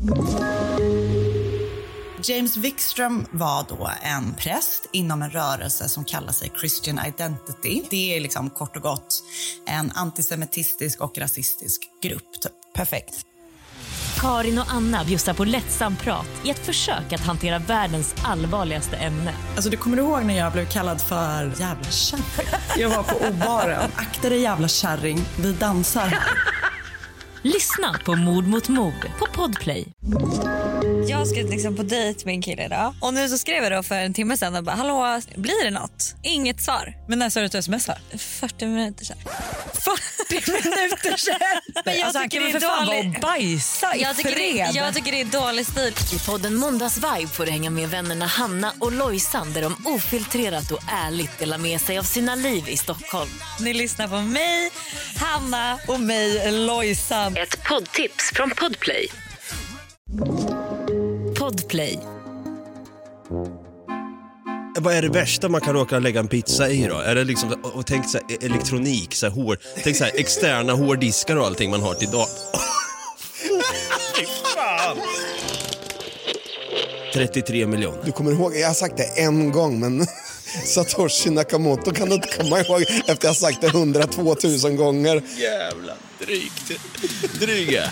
James Wikström var då en präst inom en rörelse som kallar sig Christian Identity. Det är liksom kort och gott en antisemitistisk och rasistisk grupp. Typ. Perfekt. Karin och Anna bjussar på lättsam prat i ett försök att hantera världens allvarligaste ämne. Alltså du kommer ihåg när jag blev kallad för jävla kärring? Jag var på obaren. Akta dig jävla kärring, vi dansar här. Lyssna på Mord mot mord på Podplay. Jag ska liksom på dejt med en kille idag. Och nu så skrev jag då för en timme sedan och bara, hallå, blir det något? Inget svar. Men när sa du att du smsar? 40 minuter sedan. 40 minuter sedan? Men jag alltså, tycker han kan det är väl för fan dålig. vara och bajsa i Jag tycker det är dålig stil. I podden Måndagsvibe får du hänga med vännerna Hanna och Lojsan där de ofiltrerat och ärligt delar med sig av sina liv i Stockholm. Ni lyssnar på mig, Hanna och mig, Lojsan. Ett poddtips från Podplay. Podplay. Vad är det värsta man kan råka lägga en pizza i då? Är det liksom, och tänk så här, elektronik, så här, tänk så här, externa hårddiskar och allting man har till idag. Fan. 33 miljoner. Du kommer ihåg, jag har sagt det en gång, men Satoshi Nakamoto kan du inte komma ihåg efter jag har sagt det 102 000 gånger. Jävla dryga.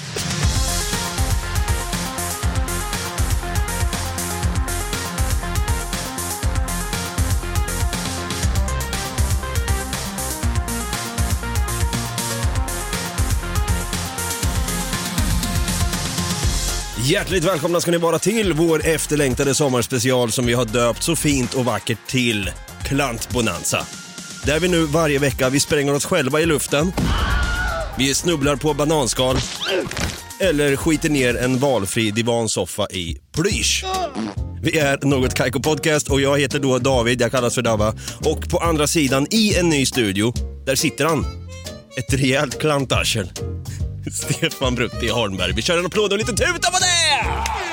Hjärtligt välkomna ska ni vara till vår efterlängtade sommarspecial som vi har döpt så fint och vackert till Klantbonanza. Där vi nu varje vecka, vi spränger oss själva i luften, vi snubblar på bananskal eller skiter ner en valfri divansoffa i plysch. Vi är Något Kaiko Podcast och jag heter då David, jag kallas för Dava. Och på andra sidan i en ny studio, där sitter han. Ett rejält klantarsel. Stefan Brutti Holmberg. Vi kör en applåd och lite tuta på det!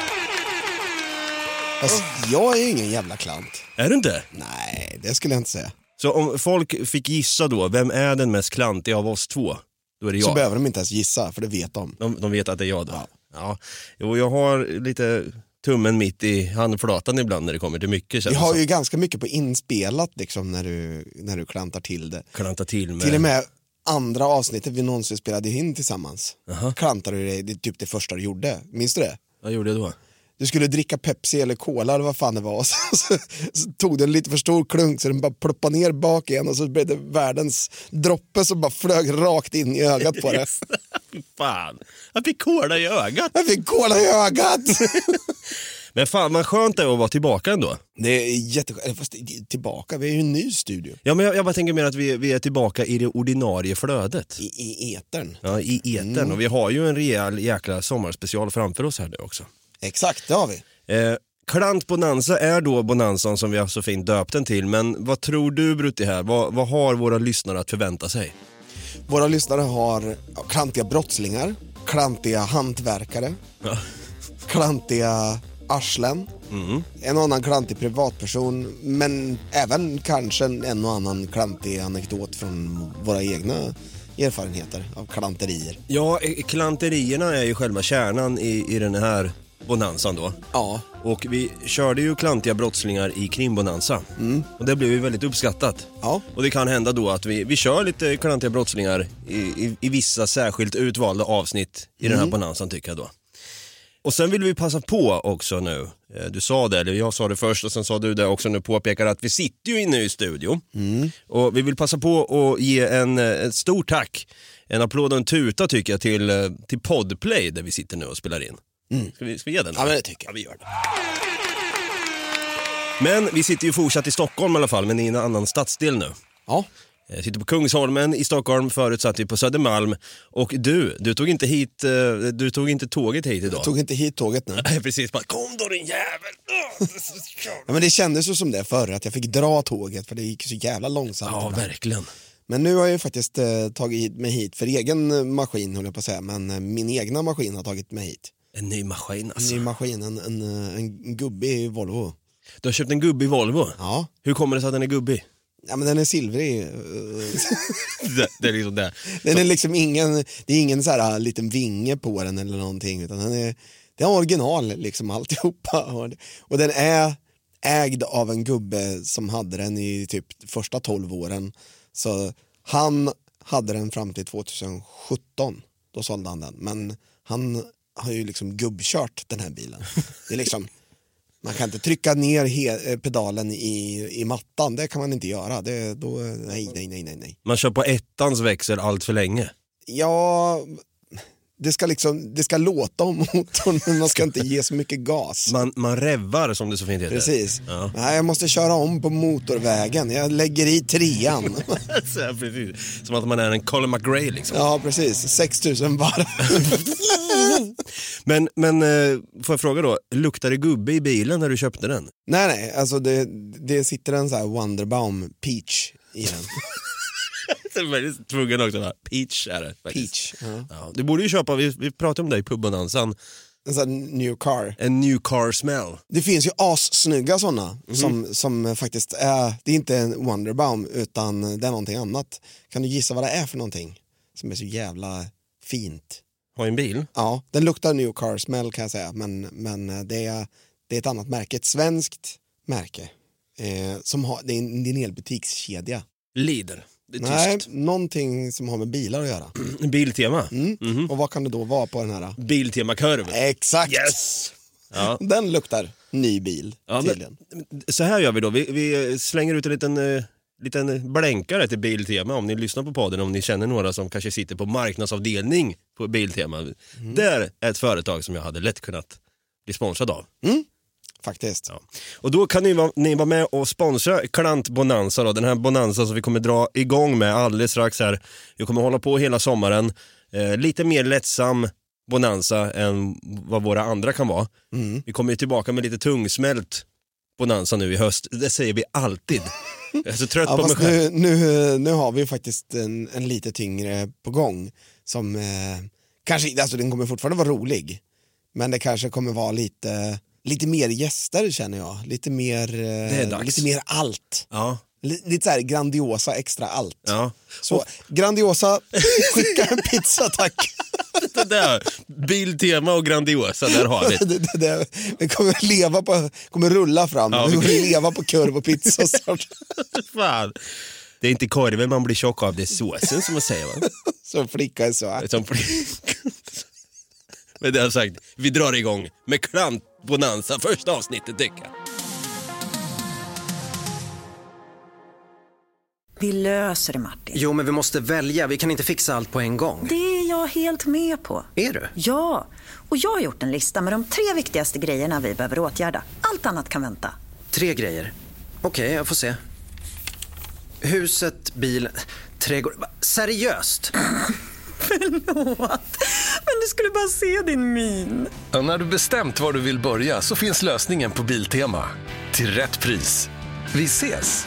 Alltså, jag är ingen jävla klant. Är du inte? Nej, det skulle jag inte säga. Så om folk fick gissa då, vem är den mest klantiga av oss två? Då är det jag. Så behöver de inte ens gissa, för det vet de. De vet att det är jag då. Ja. Jo, jag har lite tummen mitt i handflatan ibland när det kommer till mycket. Vi har ju ganska mycket på inspelat liksom, när du klantar till det. Klantar till med... Till och med andra avsnittet vi någonsin spelade in tillsammans. Klantade du det typ det första du gjorde. Minns du det? Vad gjorde jag då? Du skulle dricka Pepsi eller Cola eller vad fan det var. Så tog du en lite för stor klunk så den bara ploppade ner bak igen. Och så blev det världens droppe som bara flög rakt in i ögat på det. Fan, jag fick cola i ögat. Jag fick cola i ögat. Men fan, vad skönt det är att vara tillbaka ändå. Det är jätteskönt. Fast tillbaka, vi är ju en ny studio. Ja, men jag bara tänker mer att vi är tillbaka i det ordinarie flödet. I etern. Ja, i etern. Och vi har ju en rejäl jäkla sommarspecial framför oss här nu också. Exakt, det har vi. Klantbonanza är då bonanzan som vi har så fint döpt den till. Men vad tror du, Brutti, här? Vad har våra lyssnare att förvänta sig? Våra lyssnare har klantiga brottslingar, klantiga hantverkare, klantiga arslen, en och annan klantig privatperson, men även kanske en och annan klantig anekdot från våra egna erfarenheter av klanterier. Ja, klanterierna är ju själva kärnan i den här bonanzan då. Ja. Och vi körde ju klantiga brottslingar i krimbonanza. Och det blev ju väldigt uppskattat. Ja. Och det kan hända då att vi kör lite klantiga brottslingar i vissa särskilt utvalda avsnitt i den här bonanzan, tycker jag då. Och sen vill vi passa på också nu. Du sa det, eller jag sa det först och sen sa du det också nu, påpekar att vi sitter ju inne i studio. Och vi vill passa på att ge ett stort tack, en applåd och en tuta tycker jag till Podplay där vi sitter nu och spelar in. Ska vi ge den? Ja, men det tycker jag. Ja, vi gör det. Men vi sitter ju fortsatt i Stockholm i alla fall, men i en annan stadsdel nu. Ja. Jag sitter på Kungsholmen i Stockholm, förut satt vi på Södermalm. Och du tog inte tåget hit idag. Jag tog inte hit tåget nu. Nej, precis, bara kom då din jävel. Ja, men det kändes ju som det förr, att jag fick dra tåget för det gick så jävla långsamt. Ja, verkligen. Men nu har jag ju faktiskt tagit mig hit för egen maskin, håller jag på att säga. Men min egna maskin har tagit mig hit. En ny maskin alltså. En ny maskin, en gubbe i Volvo. Du har köpt en gubbe i Volvo? Ja. Hur kommer det sig att den är gubbig? Ja, men den är silvrig. det är liksom det. Den är liksom ingen, det är ingen så här liten vinge på den eller någonting, utan Det är original liksom alltihopa. Och den är ägd av en gubbe som hade den i typ första 12 åren. Så han hade den fram till 2017. Då sålde han den. Men han har ju liksom gubbkört den här bilen. Det är liksom, man kan inte trycka ner pedalen i mattan. Det kan man inte göra. Nej. Man kör på ettans växel allt för länge. Ja, det ska låta om motorn, men man ska inte ge så mycket gas. Man revvar, som det så fint heter. Precis. Ja. Nej, jag måste köra om på motorvägen. Jag lägger i 3:an. Så här, precis. Som att man är en Colin McRae liksom. Ja, precis. 6000 varv. Men får jag fråga då, luktar det gubbe i bilen när du köpte den? Nej, alltså det sitter en så här Wonderbaum Peach i den. Det är väldigt tvungen också. Va? Peach är det faktiskt. Peach, ja. Ja, du borde ju köpa, vi pratade om det i pubbonansan. En sån här new car. En new car smell. Det finns ju assnygga sådana som faktiskt är, det är inte en Wonderbaum utan det är någonting annat. Kan du gissa vad det är för någonting som är så jävla fint? Har en bil? Ja, den luktar new car smell kan jag säga, men det är ett annat märke, ett svenskt märke som har, det är en hel butikskedja. Lidl. Det är Nej, tyst. någonting som har med bilar att göra. Biltema. Och vad kan det då vara på den här? Biltema-kurv. Exakt! Yes! Ja. Den luktar ny bil, tydligen. Så här gör vi då. Vi slänger ut en liten blänkare till Biltema om ni lyssnar på podden, om ni känner några som kanske sitter på marknadsavdelning på Biltema. Där är ett företag som jag hade lätt kunnat bli sponsrad av. Faktiskt. Ja. Och då kan ni vara med och sponsra Klant Bonanza då, den här Bonanza som vi kommer dra igång med alldeles strax här. Vi kommer hålla på hela sommaren. Lite mer lättsam Bonanza än vad våra andra kan vara. Vi kommer ju tillbaka med lite tungsmält Bonanza nu i höst. Det säger vi alltid. Jag är så trött på mig själv. Nu har vi faktiskt en lite tyngre på gång som kanske, alltså den kommer fortfarande vara rolig, men det kanske kommer vara lite mer gäster känner jag. Lite mer allt. Ja. Lite så här grandiosa extra allt. Ja. Så grandiosa, skicka en pizza tack. Det där, Biltema och Grandiosa, där har vi. Vi kommer rulla fram. Ja, vi kommer leva på kurv och pizza snart. Fan. Det är inte korven man blir tjock av, det är såsen som man säger, va? Så flicka är så. Men det har sagt, vi drar igång med Klant Bonanza, första avsnittet tycker jag. Vi löser det, Martin. Jo, men vi måste välja. Vi kan inte fixa allt på en gång. Det är jag helt med på. Är du? Ja, och jag har gjort en lista med de 3 viktigaste grejerna vi behöver åtgärda. Allt annat kan vänta. 3 grejer. Okej, jag får se. Huset, bilen, trädgård. Seriöst? Förlåt, men du skulle bara se din min. Ja, när du bestämt var du vill börja så finns lösningen på Biltema. Till rätt pris. Vi ses!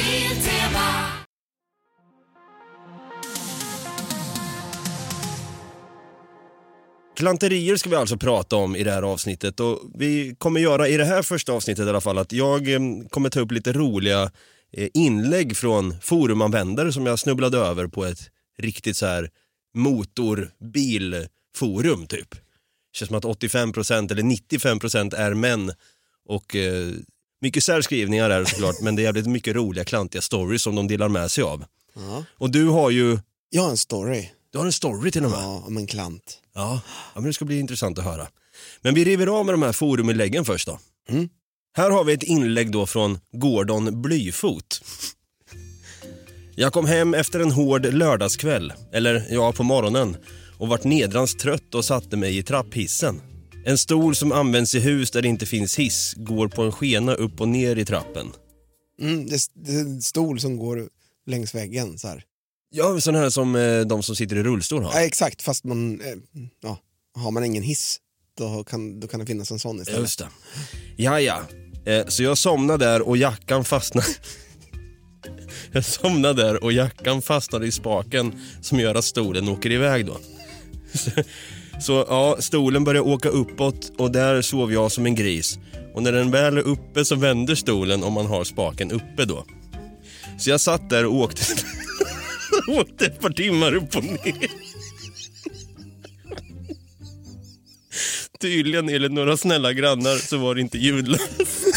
Klanterier ska vi alltså prata om i det här avsnittet, och vi kommer göra i det här första avsnittet i alla fall att jag kommer ta upp lite roliga inlägg från forumanvändare som jag snubblade över på ett riktigt så här motorbilforum typ. Det känns som att 85% eller 95% är män och mycket särskrivningar är såklart, men det är jävligt mycket roliga klantiga stories som de delar med sig av. Ja. Och du har ju... Jag har en story. Du har en story till och med? Ja, om en klant. Ja, men det ska bli intressant att höra. Men vi river av med de här foruminläggen först då. Här har vi ett inlägg då från Gordon Blyfot. Jag kom hem efter en hård lördagskväll, eller ja, på morgonen, och vart nedrans trött och satte mig i trapphissen. En stol som används i hus där det inte finns hiss går på en skena upp och ner i trappen. Det är en stol som går längs väggen så här. Ja, sån här som de som sitter i rullstol har. Ja, exakt, fast har man ingen hiss då kan det finnas en sån istället. Just det. Ja. Så jag somnade där och jackan fastnade. Jag somnade där och jackan fastnade i spaken som gör att stolen åker iväg då. Så ja, stolen börjar åka uppåt och där sov jag som en gris. Och när den väl är uppe så vänder stolen om man har spaken uppe då. Så jag satt där och åkte ett par timmar upp och ner. Tydligen enligt några snälla grannar så var det inte ljudlöst.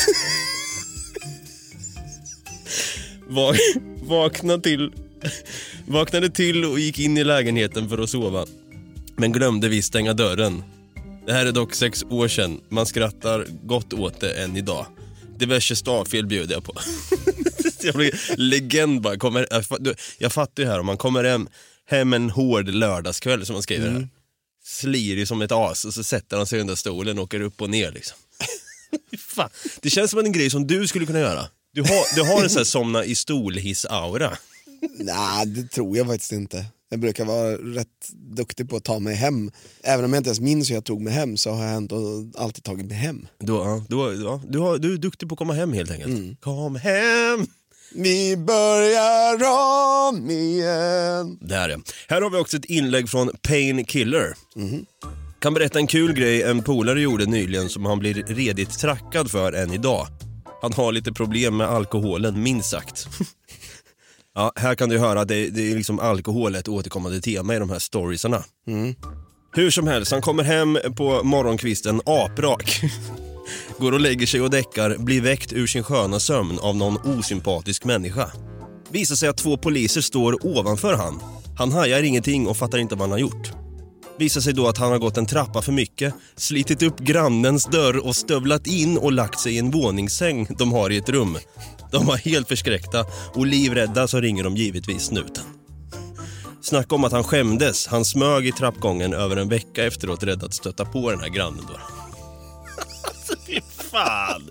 Vaknade till och gick in i lägenheten för att sova. Men glömde vi stänga dörren. Det här är dock 6 år sedan. Man skrattar gott åt det än idag. Diverse stavfel bjöd jag på. Jag blir legend bara. Jag fattar ju här, om man kommer hem en hård lördagskväll som man skriver här. Slirig som ett as och så sätter han sig under stolen och åker upp och ner liksom. Fan. Det känns som en grej som du skulle kunna göra. Du har en sån här somna i stolhiss-aura. Nej, det tror jag faktiskt inte. Jag brukar vara rätt duktig på att ta mig hem. Även om jag inte ens minns hur jag tog mig hem, så har jag ändå alltid tagit mig hem. Du är duktig på att komma hem helt enkelt. Kom hem! Vi börjar om igen. Där är. Här har vi också ett inlägg från Painkiller. Kan berätta en kul grej en polare gjorde nyligen som han blir redigt trackad för än idag. Han har lite problem med alkoholen, minst sagt. Ja, här kan du höra, det är liksom alkohol ett återkommande tema i de här storiesarna. Hur som helst, han kommer hem på morgonkvisten aprak. Går och lägger sig och däckar, blir väckt ur sin sköna sömn av någon osympatisk människa. Visar sig att 2 poliser står ovanför han. Han hajar ingenting och fattar inte vad han har gjort. Visar sig då att han har gått en trappa för mycket, slitit upp grannens dörr och stövlat in och lagt sig i en våningssäng de har i ett rum. De var helt förskräckta och livrädda, så ringer de givetvis snuten. Snacka om att han skämdes. Han smög i trappgången över en vecka efteråt, rädd att stöta på den här grannen då. Alltså, fy fan.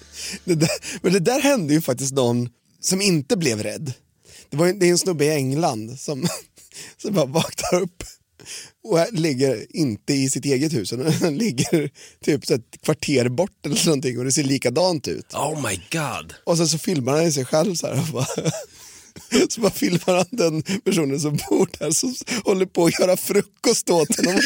Men det där hände ju faktiskt någon som inte blev rädd. Det är en snubbe i England som bara vaknar upp och ligger inte i sitt eget hus. Han ligger typ så ett kvarter bort eller någonting och det ser likadant ut. Oh my god. Och sen så filmar han sig själv så här och bara, så bara filmar han den personen som bor där som håller på att göra frukost åt honom.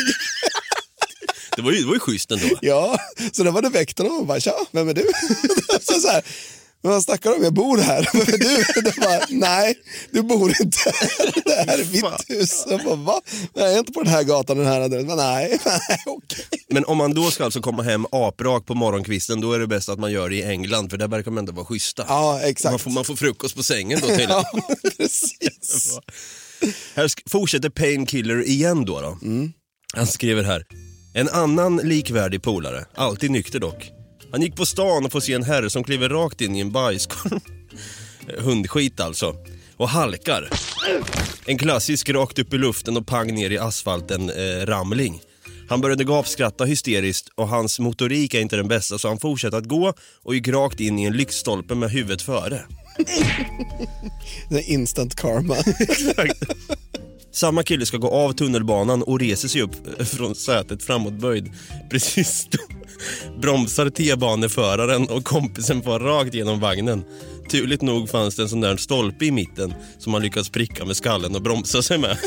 Det var ju schysst ändå. Ja, så då var det väckt honom och bara, tja, vem är du? Så här, men man snackar om, jag bor här. Vem är du? Det bara, nej, du bor inte här. Det här är mitt hus. Jag bara, va? Jag är inte på den här gatan, den här adressen. Nej, okej. Men om man då ska alltså komma hem aprak på morgonkvisten, då är det bäst att man gör det i England, för där verkar man inte vara schyssta. Ja, exakt. Man får frukost på sängen då till. Ja, precis. Här fortsätter Painkiller igen då. Han skriver här: en annan likvärdig polare, alltid nykter dock. Han gick på stan och får se en herre som kliver rakt in i en bajskorv. Hundskit alltså. Och halkar. En klassisk rakt upp i luften och pang ner i asfalten ramling. Han började gapskratta hysteriskt och hans motorik är inte den bästa, så han fortsatte att gå och gick rakt in i en lyktstolpe med huvudet före. Det är instant karma. Exakt. Samma kille ska gå av tunnelbanan och reser sig upp från sätet framåtböjd. Precis då bromsar T-baneföraren och kompisen får rakt genom vagnen. Turligt nog fanns det en sån där stolpe i mitten som man lyckats pricka med skallen och bromsa sig med.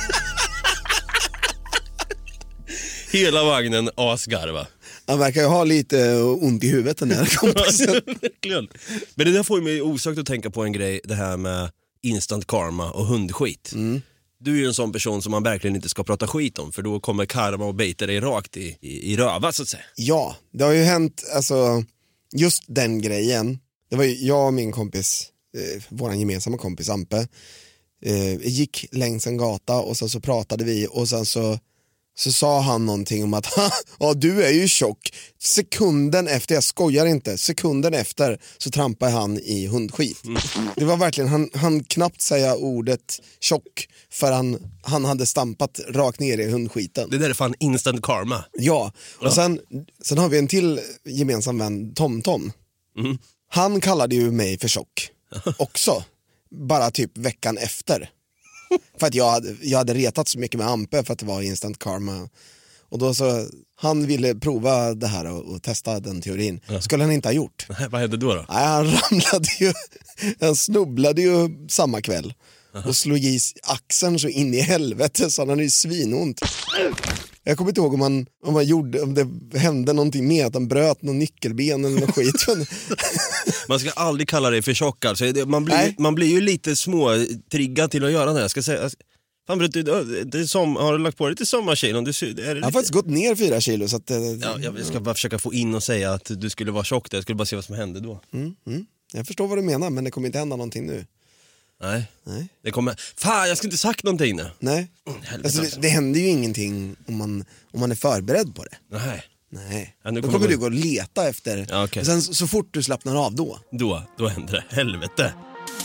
Hela vagnen asgarva. Han verkar ju ha lite ont i huvudet, den här kompisen. Verkligen. Men det där får mig osökt att tänka på en grej, det här med instant karma och hundskit. Du är ju en sån person som man verkligen inte ska prata skit om, för då kommer karma och bejta dig rakt i röva, så att säga. Ja, det har ju hänt, alltså just den grejen. Det var ju jag och min kompis, våran gemensamma kompis Ampe, gick längs en gata och sen så pratade vi och sen så sa han någonting om att ja, du är ju tjock. Sekunden efter, jag skojar inte, sekunden efter så trampade han i hundskit. Det var verkligen, han knappt säga ordet tjock för han hade stampat rakt ner i hundskiten. Det där är fan instant karma. Ja, och sen har vi en till gemensam vän, Tom. Han kallade ju mig för tjock också, bara typ veckan efter. För att jag hade retat så mycket med Ampe för att det var instant karma. Och då så, han ville prova det här och testa den teorin. Skulle han inte ha gjort. Vad hände då? Nej, han ramlade ju, han snubblade ju samma kväll. Och slog i axeln så in i helvete, så han hade ju svinont. Jag kommer inte ihåg om det hände någonting med att han bröt någon nyckelben eller något skit. Man ska aldrig kalla det för tjock alltså. Man blir ju lite små triggad till att göra det. Jag ska säga, Fan, det är har du lagt på lite sommarkilon? Jag har faktiskt gått ner 4 kilo. Så att, jag ska bara försöka få in och säga att du skulle vara tjock där. Jag skulle bara se vad som hände då. Jag förstår vad du menar, men det kommer inte hända någonting nu. Nej. Det kommer... Fan, jag skulle inte sagt någonting nu. Nej. Det händer ju ingenting om man är förberedd på det. Nej. Ja, då kommer du gå och leta efter. Ja, okay. Och sen så fort du slappnar av då händer det. Helvete.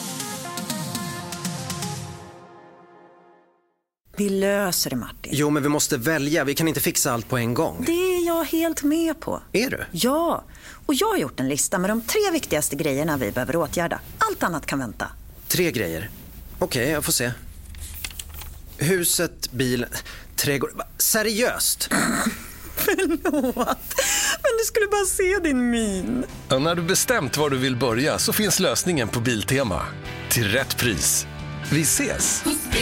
Vi löser det, Martin. Jo, men vi måste välja. Vi kan inte fixa allt på en gång. Det är jag helt med på. Är du? Ja, och jag har gjort en lista med de 3 viktigaste grejerna vi behöver åtgärda. Allt annat kan vänta. 3 grejer. Okej, jag får se. Huset, bilen, trädgård. Seriöst? Förlåt, men du skulle bara se din min. Och när du bestämt var du vill börja så finns lösningen på Biltema. Till rätt pris. Vi ses!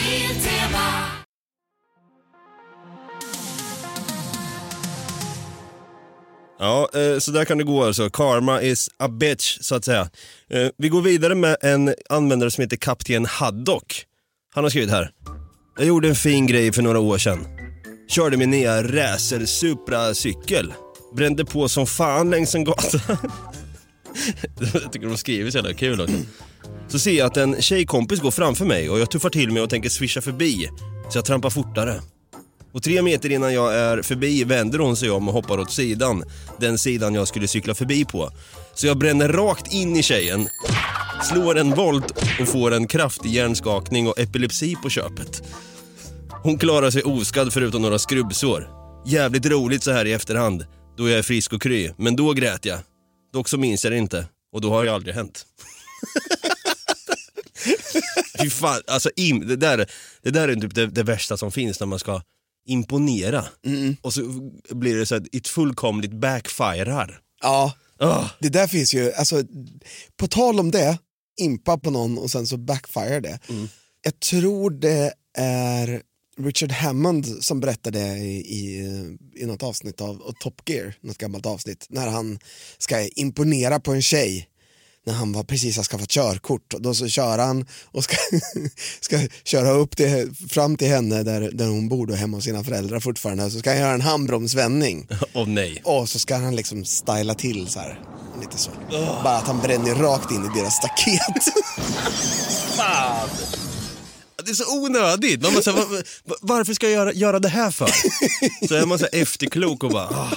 Ja, så där kan det gå alltså. Karma is a bitch, så att säga. Vi går vidare med en användare som heter Kapten Haddock. Han har skrivit här: jag gjorde en fin grej för några år sedan. Körde min nya Racer Supra-cykel. Brände på som fan längs en gata. Jag tycker de skriver så jävla kul också. Så ser jag att en tjejkompis går framför mig och jag tuffar till mig och tänker swisha förbi. Så jag trampar fortare. Och 3 meter innan jag är förbi vänder hon sig om och hoppar åt sidan. Den sidan jag skulle cykla förbi på. Så jag bränner rakt in i tjejen. Slår en volt och får en kraftig hjärnskakning och epilepsi på köpet. Hon klarar sig oskadd förutom några skrubbsår. Jävligt roligt så här i efterhand. Då jag är frisk och kry. Men då grät jag. Dock så minns jag det inte. Och då har det aldrig hänt. Fy fan, alltså det där är typ det värsta som finns när man ska imponera. Och så blir det så att ett fullkomligt backfirar. Ja, det där finns ju, alltså på tal om det, impa på någon och sen så backfire det. Jag tror det är Richard Hammond som berättade i något avsnitt av Top Gear, något gammalt avsnitt, när han ska imponera på en tjej när han var precis har skaffat körkort. Och då så kör han och ska köra upp fram till henne där hon bor då, hemma hos sina föräldrar fortfarande. Så ska han göra en handbromsvändning. Nej. Och så ska han liksom styla till så här, lite så. Bara att han bränner rakt in i deras staket. Fan. Det är så onödigt. Man måste, varför ska jag göra det här för? Så är man så efterklok och bara...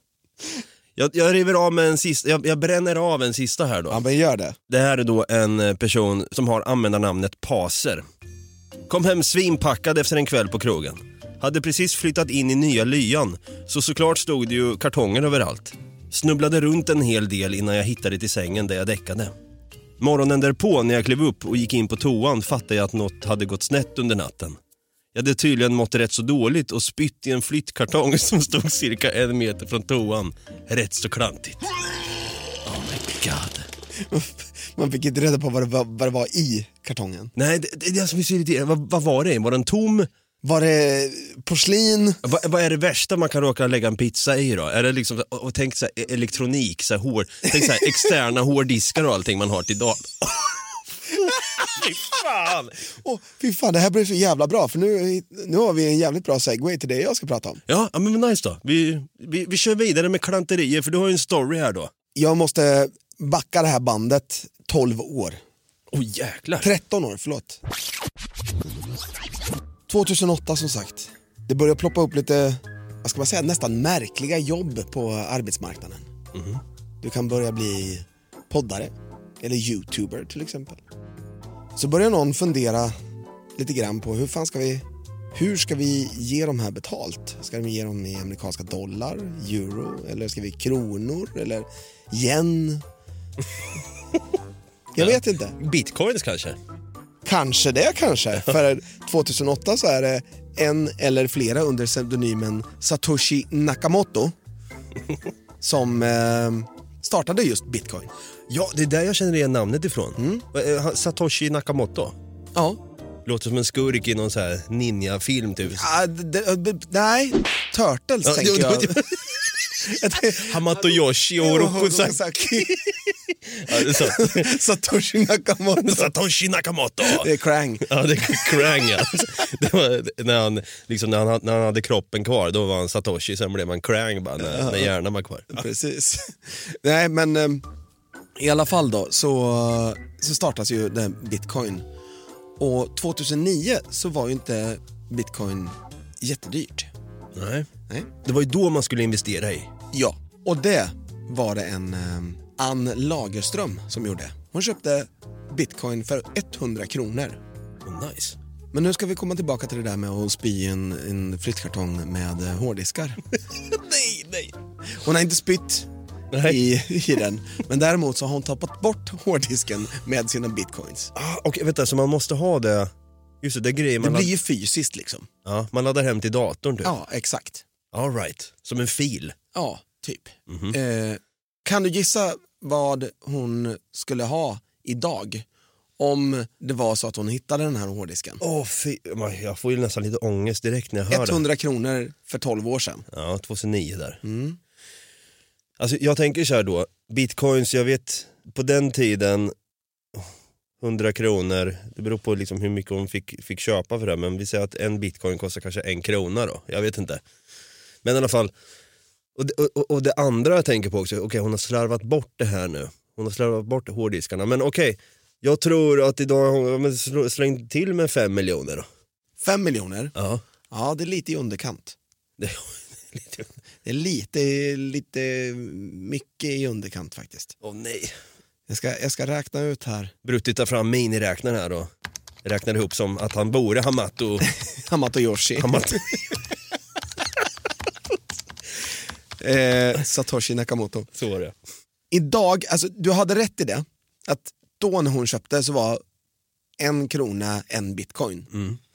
Jag river av med en sista, jag bränner av en sista här då. Ja, men gör det. Det här är då en person som har användarnamnet Paser. Kom hem svinpackad efter en kväll på krogen. Hade precis flyttat in i nya lyan, så såklart stod det ju kartonger överallt. Snubblade runt en hel del innan jag hittade till sängen där jag däckade. Morgonen därpå när jag klev upp och gick in på toan fattade jag att något hade gått snett under natten. Jag hade tydligen mått rätt så dåligt och spytt i en flyttkartong som stod cirka 1 meter från toan. Rätt så klantigt. Oh my god. Man fick inte reda på vad det var i kartongen. Nej, det är det som är så irriterande. Vad var det? Var den tom? Var det porslin? Vad är det värsta man kan råka lägga en pizza i då? Är det liksom, och tänk så här, elektronik, så här, tänk så här, externa hårddiskar och allting man har till dag. Fy fan! Fy fan, det här blir så jävla bra. För nu har vi en jävligt bra segway till det jag ska prata om. Ja, men nice då. Vi kör vidare med klanterier, för du har ju en story här då. Jag måste backa det här bandet 12 år. Jäklar. 13 år, förlåt. 2008 som sagt. Det började ploppa upp lite, vad ska man säga, nästan märkliga jobb på arbetsmarknaden. Du kan börja bli poddare eller youtuber till exempel. Så börjar någon fundera lite grann på hur ska vi ge de här betalt? Ska vi ge dem i amerikanska dollar, euro, eller ska vi kronor eller yen? Jag vet inte. Bitcoins kanske? Kanske. För 2008 så är det en eller flera under pseudonymen Satoshi Nakamoto som startade just Bitcoin. Ja, det är där jag känner igen namnet ifrån. Satoshi Nakamoto. Ja. Låter som en skurk i någon så här ninja-film typ. Nej, Turtles tänker jag. Hamato Yoshi och Rokusaki. Ja, det är sant. Satoshi Nakamoto. Satoshi Nakamoto. Det är Krang. Ja, det är Krang, ja. Det var när han hade kroppen kvar, då var han Satoshi, sen blev man Krang bara när hjärnan var kvar. Ja. Precis. Nej, men i alla fall då så startas ju den Bitcoin. Och 2009 så var ju inte Bitcoin jättedyrt. Nej. Det var ju då man skulle investera i. Ja, och det var det en Ann Lagerström som gjorde. Hon köpte Bitcoin för 100 kronor. Oh, nice. Men nu ska vi komma tillbaka till det där med att spy en flyttkartong med hårddiskar. Nej. Hon har inte spytt i den. Men däremot så har hon tappat bort hårddisken med sina bitcoins. Och vänta, så man måste ha det. Just det grejer man. Det blir ju fysiskt liksom. Ja, man laddar hem till datorn typ. Ja, exakt. All right. Som en fil. Ja, typ. Kan du gissa vad hon skulle ha idag om det var så att hon hittade den här hårddisken? Jag får ju nästan lite ångest direkt när jag hör 100 kronor för 12 år sedan. Ja, 2009 där. Alltså jag tänker så här då, bitcoins, jag vet på den tiden 100 kronor, det beror på liksom hur mycket hon fick köpa för det, men vi säger att en bitcoin kostar kanske 1 krona då, jag vet inte. Men i alla fall, och det andra jag tänker på också, okej, hon har slarvat bort det här nu. Hon har slarvat bort hårddiskarna, men okej, jag tror att idag hon slängt till med 5 miljoner då. 5 miljoner? Ja. Ja, det är lite i underkant. Det är lite mycket i underkant faktiskt. Nej. Jag ska räkna ut här. Brutti tar fram miniräknaren här då. Räknar ihop som att han bor i Hamato Yoshi. Satoshi Nakamoto. Så var det. Idag, alltså du hade rätt i det. Att då när hon köpte så var 1 krona en bitcoin.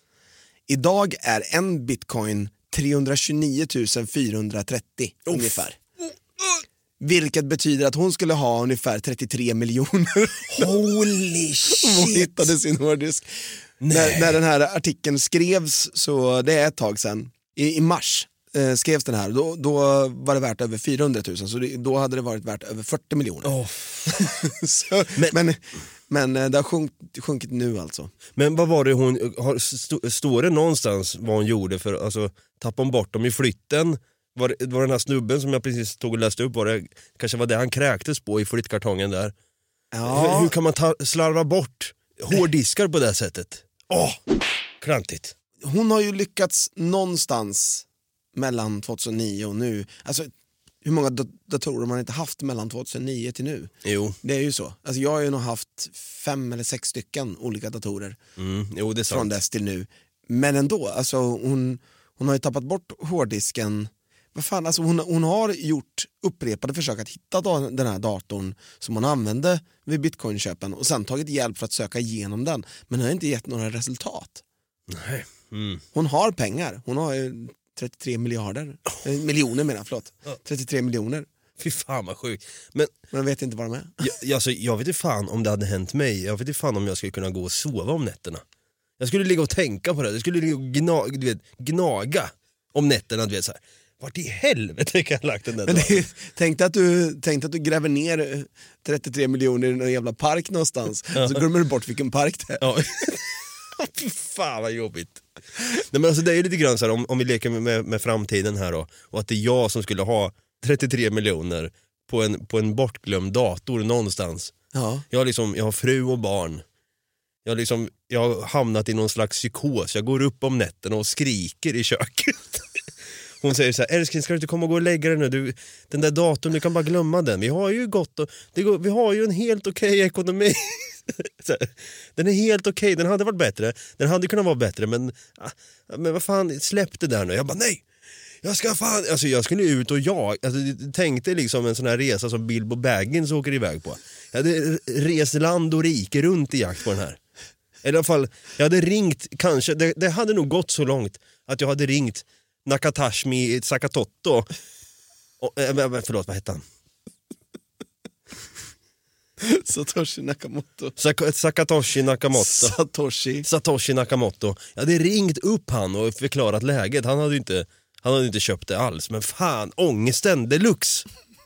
Idag är en bitcoin 329 430 ungefär. Vilket betyder att hon skulle ha ungefär 33 miljoner. Holy shit! Hon hittade sin hårddisk. När den här artikeln skrevs, så det är ett tag sedan, i mars skrevs den här, då var det värt över 400 000, så då hade det varit värt över 40 miljoner. Så, men det har sjunkit nu alltså. Men vad var det står det någonstans vad hon gjorde för, alltså tappade hon bort dem i flytten? Var den här snubben som jag precis tog och läste upp, kanske var det han kräktes på i flyttkartongen där? Ja. Hur kan man slarva bort hårddiskar på det sättet? Klantigt. Hon har ju lyckats någonstans mellan 2009 och nu. Alltså, hur många datorer man inte haft mellan 2009 till nu? Jo. Det är ju så. Alltså, jag har ju nog haft 5 eller 6 stycken olika datorer. Jo, det är sant. Från dess till nu. Men ändå, alltså, hon har ju tappat bort hårddisken. Vad fan, alltså, hon har gjort upprepade försök att hitta den här datorn som hon använde vid bitcoinköpen och sen tagit hjälp för att söka igenom den. Men det har inte gett några resultat. Nej. Hon har pengar. Hon har ju 33 miljarder. Miljoner menar jag, förlåt. 33 miljoner. Fy fan vad sjukt. Men jag vet inte vad de är. Jag vet inte fan om det hade hänt mig. Jag vet inte fan om jag skulle kunna gå och sova om nätterna. Jag skulle ligga och tänka på det. Jag skulle ligga och gnaga om nätterna, du vet så här. Vart i helvete kan jag lagt den där? Men tänkte att du gräver ner 33 miljoner i någon jävla park någonstans. Så glömmer du bort vilken park det är. Ja. Fy fan vad jobbigt. Nej, men alltså, det är lite grann så här, om vi leker med framtiden här då, och att det är jag som skulle ha 33 miljoner på en bortglömd dator någonstans. Ja. Jag har fru och barn. Jag har hamnat i någon slags psykos. Jag går upp om nätterna och skriker i köket. Hon säger så här: älskling, ska du inte komma och gå och lägga dig nu? Den där datorn, du kan bara glömma den. Vi har ju vi har ju en helt okej ekonomi. Den är helt okej. Den hade varit bättre. Den hade kunnat vara bättre, men vad fan, släpp det där nu. Jag bara, nej. Jag skulle ut och tänkte liksom en sån här resa som Bilbo Baggins åker iväg på. Jag hade rest land och rike runt i jakt på den här. I alla fall, jag hade ringt, kanske, det hade nog gått så långt att jag hade ringt Nakatoshi Sakamoto. Förlåt, vad hette han? Satoshi Nakamoto. Satoshi Nakamoto. Jag hade ringt upp han och förklarat läget. Han hade ju inte Han hade inte köpt det alls. Men fan, ångesten deluxe.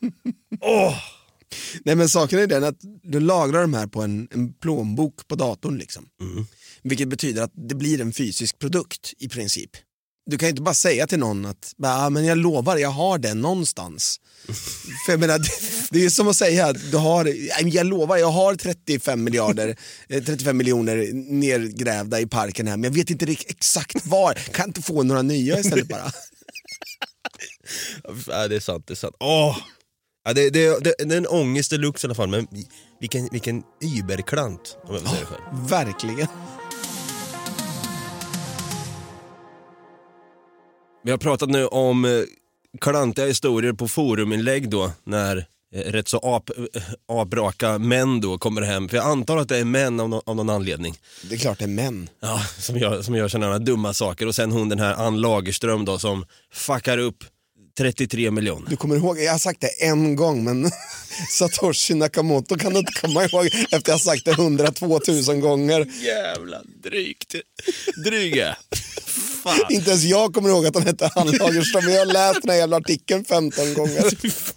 Nej, men saken är den att du lagrar de här på en plånbok på datorn liksom. Vilket betyder att det blir en fysisk produkt i princip. Du kan ju inte bara säga till någon att men jag lovar, jag har den någonstans. För jag menar, det är ju som att säga att jag lovar, jag har 35 miljoner nergrävda i parken här, men jag vet inte exakt var. Kan inte få några nya istället bara. Ja, det är sant. Ja, det är en ångest deluxe i alla fall, men vilken überklant, om jag vill säga det själv. Verkligen. Vi har pratat nu om klantiga historier på foruminlägg då, när rätt så apraka män då kommer hem. För jag antar att det är män av någon anledning. Det är klart det är män. Ja, som gör sådana dumma saker. Och sen hon, den här Ann Lagerström då, som fuckar upp 33 miljoner. Du kommer ihåg, jag har sagt det en gång, men Satoshi Nakamoto kan du inte komma ihåg efter jag har sagt det 102 000 gånger. Jävla dryga. Fan. Inte ens jag kommer ihåg att han hette Ann Lagerström, men jag har läst den här jävla artikeln 15 gånger.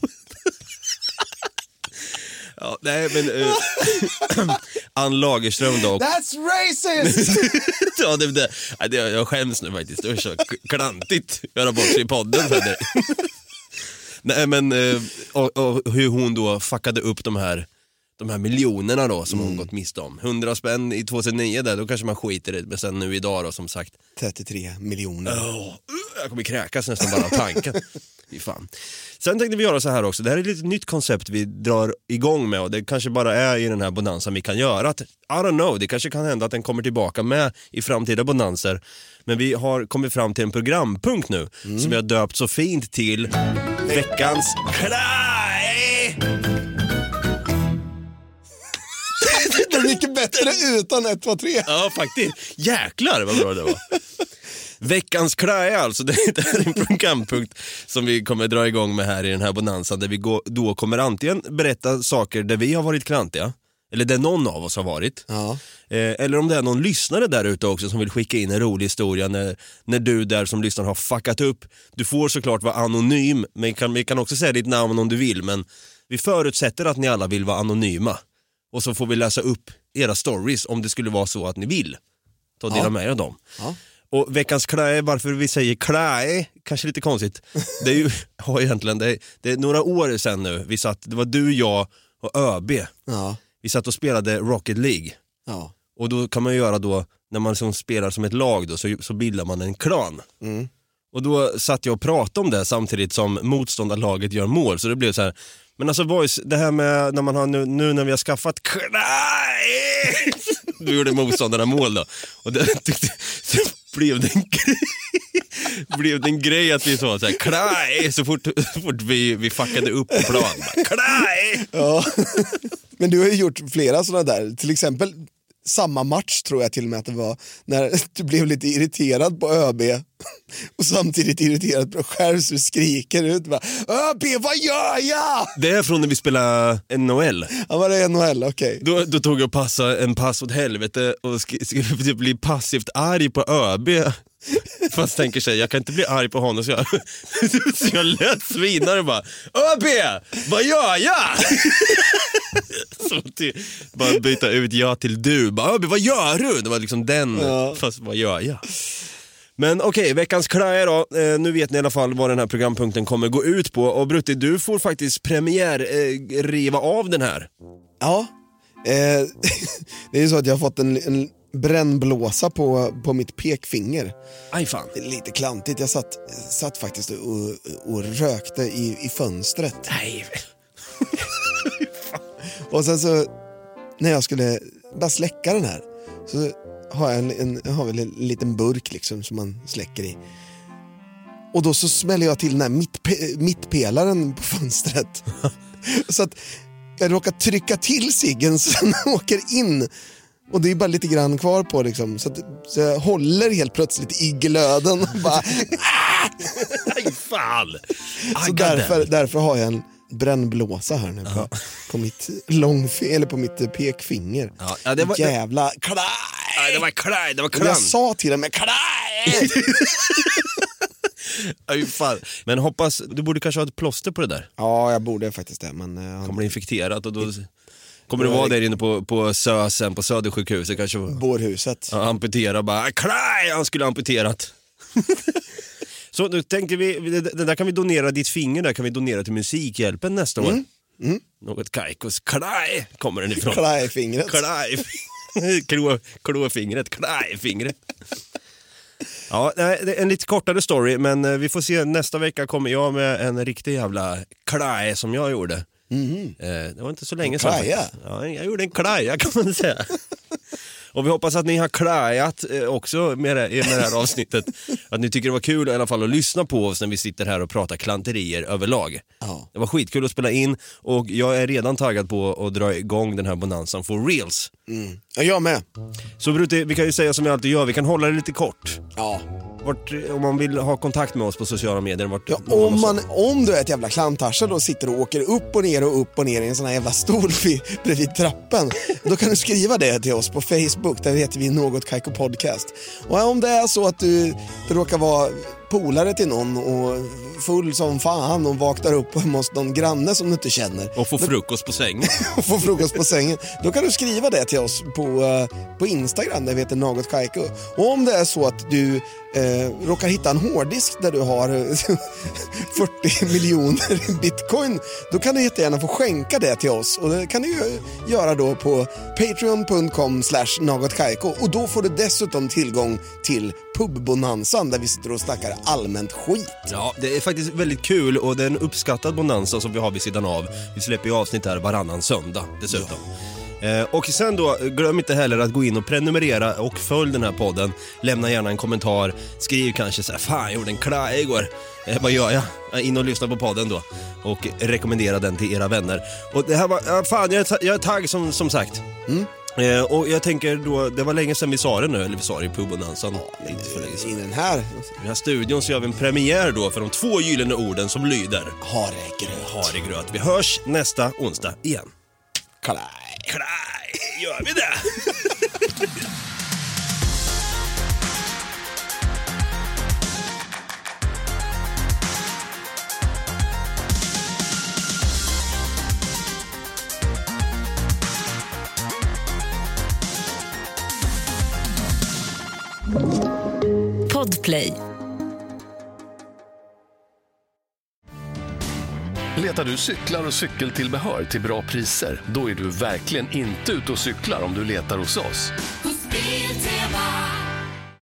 Ja, nej men Ann Lagerström då. That's racist! Ja, jag skäms nu faktiskt. Det är så klantigt göra bort sig i podden. Nej men och hur hon då fuckade upp de här miljonerna då som hon gått miste om. 100 spänn i 2009 där, då kanske man skiter i det. Men sen nu idag då, som sagt 33 miljoner. Jag kommer kräkas nästan bara av tanken. Fy fan. Sen tänkte vi göra så här också. Det här är ett litet nytt koncept vi drar igång med, och det kanske bara är i den här bonansen vi kan göra. Att, I don't know, det kanske kan hända att den kommer tillbaka med i framtida bonanser. Men vi har kommit fram till en programpunkt nu som vi har döpt så fint till Veckans Klaj! Det är mycket bättre utan 1, 2, 3. Ja, faktiskt. Jäklar vad bra det var. Veckans klaj alltså, det är en programpunkt som vi kommer dra igång med här i den här bonansen, där vi då kommer antingen berätta saker där vi har varit klantiga, eller där någon av oss har varit. Ja. Eller om det är någon lyssnare där ute också som vill skicka in en rolig historia när du där som lyssnar har fuckat upp. Du får såklart vara anonym, men vi kan också säga ditt namn om du vill, men vi förutsätter att ni alla vill vara anonyma. Och så får vi läsa upp era stories om det skulle vara så att ni vill ta dela med er av dem. Ja. Och veckans klaj, varför vi säger klaj, kanske lite konstigt. Det är ju egentligen det är några år sedan nu. Det var du, jag och ÖB. Ja. Vi satt och spelade Rocket League. Ja. Och då kan man göra då, när man som spelar som ett lag då, så bildar man en klan. Och då satt jag och pratade om det samtidigt som motståndarlaget gör mål. Så det blev så här. Men alltså boys, det här med när man har nu när vi har skaffat klaj. Du gjorde motståndarna mål då. Och det så blev det en grej att vi sa så här klaj så fort vi fuckade upp på plan. Klaj! Ja. Men du har ju gjort flera sådana där. Till exempel samma match tror jag till och med att det var, när du blev lite irriterad på ÖB och samtidigt irriterad på dig själv, så du skriker ut bara, ÖB, vad gör jag? Det är från när vi spelade NHL. Ja, var det NHL, okej. Då tog jag en pass åt helvete och skulle bli passivt arg på ÖB. Fast tänker sig, jag kan inte bli arg på honom, så jag lät svinare bara, ÖB, vad gör jag? Så bara byta ut jag till du, bara, ÖB, vad gör du? Det var liksom den, fast vad gör jag? Men okej, veckans klaj då. Nu vet ni i alla fall vad den här programpunkten kommer gå ut på. Och Brutti, du får faktiskt riva av den här. Ja, det är ju så att jag har fått en brännblåsa på mitt pekfinger. Aj fan. Det är lite klantigt. Jag satt faktiskt och rökte i fönstret. Nej. Och sen så när jag skulle bara släcka den här, så har jag har väl en liten burk liksom som man släcker i. Och då så smäller jag till den här mittpelaren på fönstret. Så att jag råkar trycka till ciggen så den åker in. Och det är bara lite grann kvar på liksom. Så jag håller helt plötsligt i glöden och bara Aj fan. Så därför har jag en brännblåsa här nu på mitt på mitt pekfinger. Ja, det var jävla klaj. Ja, det var klaj. Jag sa till dem med klaj. Aj, fan. Men hoppas, du borde kanske ha ett plåster på det där. Ja, jag borde faktiskt det. Men kommer bli infekterat och då kommer du vara där inne på SÖSen, på Södersjukhuset kanske. Bårhuset. Ja, amputera bara, klaj, han skulle amputerat. Så nu tänker vi, det där kan vi donera, ditt finger där kan vi donera till Musikhjälpen nästa år. Något Kaikos, klaj, kommer den ifrån. Klajfingret. Klåfingret, klajfingret. Ja, det är en lite kortare story, men vi får se, nästa vecka kommer jag med en riktig jävla klaj som jag gjorde. Det var inte så länge sedan. Ja, jag gjorde en klaja kan man säga. Och vi hoppas att ni har klajat också med det här avsnittet. Att ni tycker det var kul i alla fall att lyssna på oss när vi sitter här och pratar klanterier överlag. Ja. Det var skitkul att spela in och jag är redan taggad på att dra igång den här bonanzan for reals. Jag med. Så Brutti, vi kan ju säga som vi alltid gör, vi kan hålla det lite kort. Ja. Om man vill ha kontakt med oss på sociala medier. Om du är ett jävla klantarsche och sitter och åker upp och ner i en sån här jävla stol bredvid trappen, då kan du skriva det till oss på Facebook, där heter vi Något Kaiko Podcast. Och om det är så att du råkar vara polare till någon och full som fan och vaknar upp hemma hos någon granne som du inte känner. Och får frukost på sängen. Då kan du skriva det till oss på Instagram, där vi heter Något Kaiko. Och om det är så att du råkar hitta en hårddisk där du har 40 miljoner bitcoin, då kan du jättegärna få skänka det till oss. Och det kan du göra då på patreon.com/nagotkaiko. Och då får du dessutom tillgång till pubbonanzan där vi sitter och snackar allmänt skit. Ja, det är faktiskt väldigt kul och det är en uppskattad bonanza som vi har vid sidan av. Vi släpper ju avsnitt här varannan söndag dessutom. Ja. Och sen då, glöm inte heller att gå in och prenumerera och följ den här podden. Lämna gärna en kommentar, skriv kanske så här: fan, jag gjorde en klaj igår. Vad gör jag? In och lyssna på podden då. Och rekommendera den till era vänner. Och det här var, fan, jag är tagg som sagt. Och jag tänker då, det var länge sedan vi sa det nu, eller vi sa det i pubbonanzan. Inte för länge sedan. I den här studion så gör vi en premiär då för de 2 gyllene orden som lyder: Haregröt. Vi hörs nästa onsdag igen. Klaj, gör vi det? Podplay. Letar du cyklar och cykeltillbehör till bra priser? Då är du verkligen inte ute och cyklar om du letar hos oss.